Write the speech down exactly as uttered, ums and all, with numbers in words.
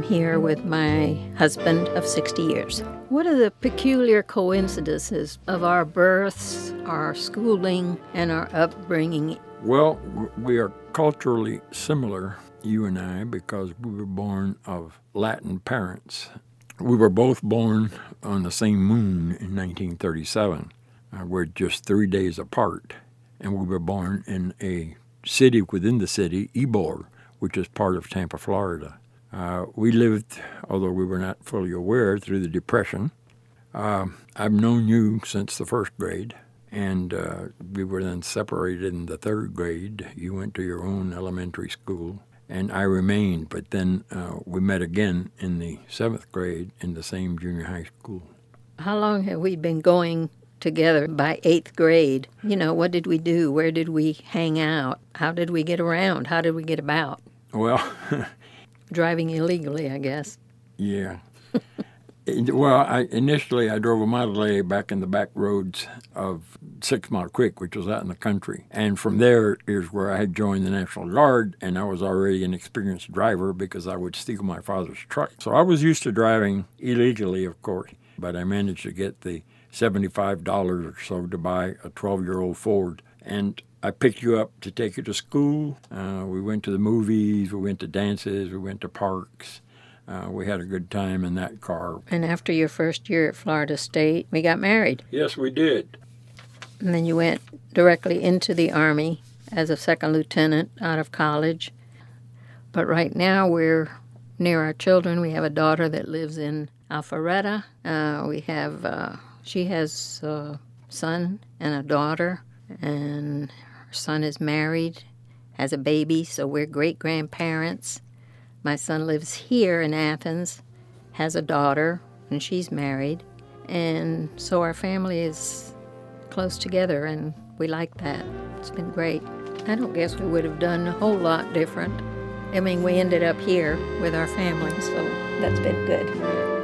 here with my husband of sixty years. What are the peculiar coincidences of our births, our schooling, and our upbringing? Well, we are culturally similar, you and I, because we were born of Latin parents. We were both born on the same moon in nineteen thirty-seven. Uh, we're just three days apart, and we were born in a city within the city, Ybor, which is part of Tampa, Florida. Uh, we lived, although we were not fully aware, through the Depression. Uh, I've known you since the first grade, and uh, we were then separated in the third grade. You went to your own elementary school, and I remained, but then uh, we met again in the seventh grade in the same junior high school. How long have we been going together by eighth grade? You know, what did we do? Where did we hang out? How did we get around? How did we get about? Well... Driving illegally, I guess. Yeah. Well, I, initially I drove a Model A back in the back roads of Six Mile Creek, which was out in the country. And from there is where I had joined the National Guard, and I was already an experienced driver because I would steal my father's truck. So I was used to driving illegally, of course, but I managed to get the seventy-five dollars or so to buy a twelve-year-old Ford. And I picked you up to take you to school. Uh, we went to the movies, we went to dances, we went to parks. Uh, we had a good time in that car. And after your first year at Florida State, we got married. Yes, we did. And then you went directly into the Army as a second lieutenant out of college. But right now we're near our children. We have a daughter that lives in Alpharetta. Uh, we have, uh, she has a son and a daughter, and her son is married, has a baby, so we're great-grandparents. My son lives here in Athens, has a daughter, and she's married. And so our family is close together, and we like that. It's been great. I don't guess we would have done a whole lot different. I mean, we ended up here with our family, so that's been good.